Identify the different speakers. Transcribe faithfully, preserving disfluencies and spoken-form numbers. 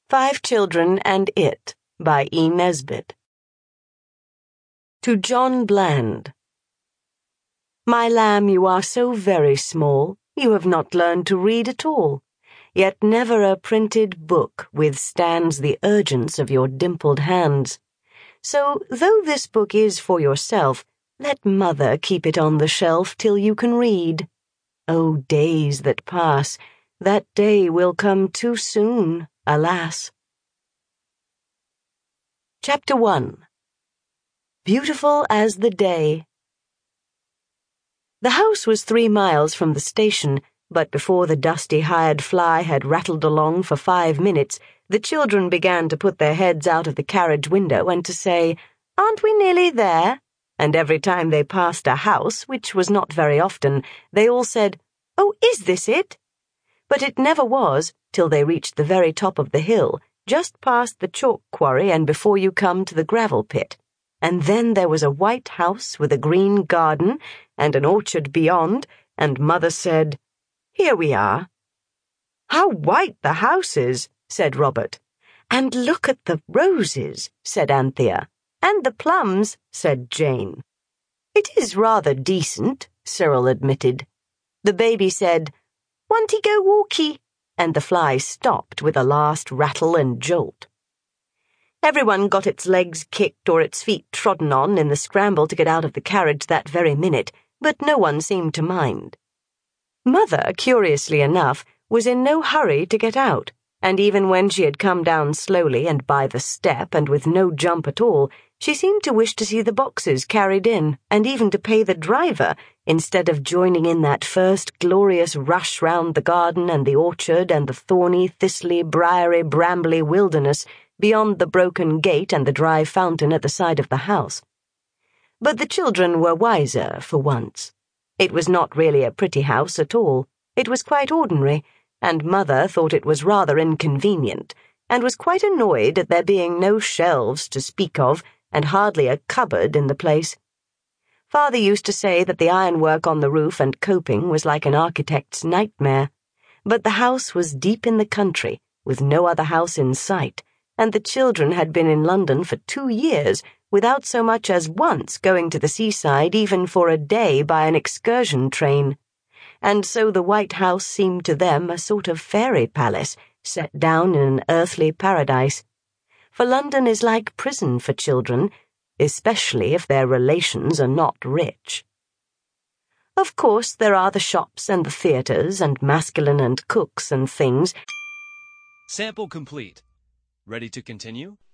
Speaker 1: Five Children and It by E. Nesbit. To John Bland. My lamb, you are so very small, you have not learned to read at all, yet never a printed book withstands the urgence of your dimpled hands. So, though this book is for yourself, let mother keep it on the shelf till you can read. Oh, days that pass, that day will come too soon, alas. Chapter one. Beautiful as the Day. The house was three miles from the station, but before the dusty hired fly had rattled along for five minutes, the children began to put their heads out of the carriage window and to say, "Aren't we nearly there?" And every time they passed a house, which was not very often, they all said, "Oh, is this it?" But it never was, till they reached the very top of the hill, just past the chalk quarry and before you come to the gravel pit. And then there was a white house with a green garden and an orchard beyond, and Mother said, "Here we are." "How white the house is," said Robert. "And look at the roses," said Anthea. "And the plums," said Jane. "It is rather decent," Cyril admitted. The baby said, "Want-y go walkie?" and the fly stopped with a last rattle and jolt. Everyone got its legs kicked or its feet trodden on in the scramble to get out of the carriage that very minute, but no one seemed to mind. Mother, curiously enough, was in no hurry to get out, and even when she had come down slowly and by the step and with no jump at all, she seemed to wish to see the boxes carried in, and even to pay the driver, instead of joining in that first glorious rush round the garden and the orchard and the thorny, thistly, briery, brambly wilderness beyond the broken gate and the dry fountain at the side of the house. But the children were wiser for once. It was not really a pretty house at all. It was quite ordinary, and Mother thought it was rather inconvenient, and was quite annoyed at there being no shelves to speak of and hardly a cupboard in the place. Father used to say that the ironwork on the roof and coping was like an architect's nightmare. But the house was deep in the country, with no other house in sight, and the children had been in London for two years without so much as once going to the seaside even for a day by an excursion train. And so the White House seemed to them a sort of fairy palace set down in an earthly paradise. For London is like prison for children, especially if their relations are not rich. Of course, there are the shops and the theatres and masculine and cooks and things.
Speaker 2: Sample complete. Ready to continue?